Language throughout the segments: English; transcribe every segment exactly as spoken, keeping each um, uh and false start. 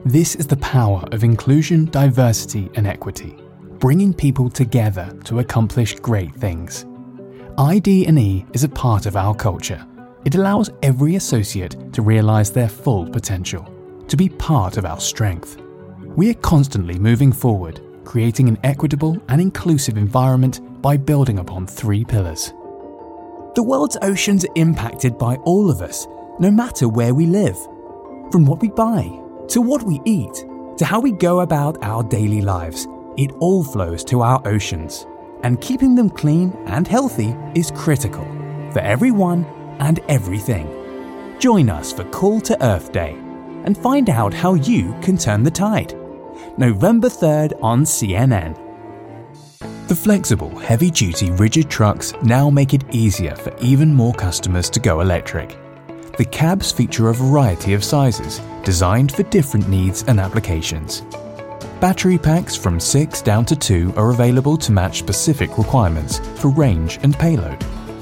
This is the power of inclusion, diversity and equity, bringing people together to accomplish great things. I D and E is a part of our culture. It allows every associate to realise their full potential, to be part of our strength. We are constantly moving forward, creating an equitable and inclusive environment by building upon three pillars. The world's oceans are impacted by all of us, no matter where we live. From what we buy, to what we eat, to how we go about our daily lives, it all flows to our oceans. And keeping them clean and healthy is critical for everyone and everything. Join us for Call to Earth Day and find out how you can turn the tide. November third on C N N. The flexible, heavy-duty, rigid trucks now make it easier for even more customers to go electric. The cabs feature a variety of sizes, designed for different needs and applications. Battery packs from six down to two are available to match specific requirements for range and payload.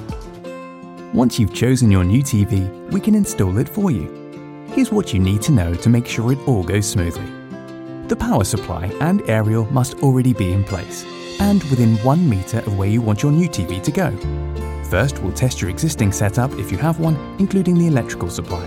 Once you've chosen your new T V, we can install it for you. Here's what you need to know to make sure it all goes smoothly. The power supply and aerial must already be in place, and within one metre of where you want your new T V to go. First, we'll test your existing setup if you have one, including the electrical supply.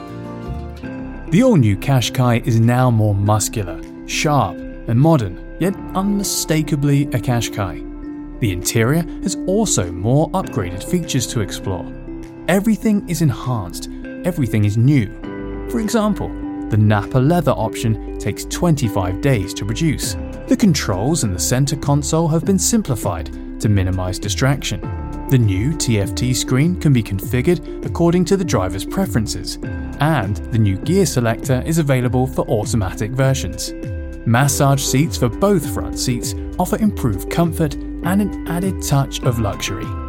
The all-new Qashqai is now more muscular, sharp and modern, yet unmistakably a Qashqai. The interior has also more upgraded features to explore. Everything is enhanced, everything is new. For example, the Nappa leather option takes twenty-five days to produce. The controls in the center console have been simplified to minimize distraction. The new T F T screen can be configured according to the driver's preferences, and the new gear selector is available for automatic versions. Massage seats for both front seats offer improved comfort and an added touch of luxury.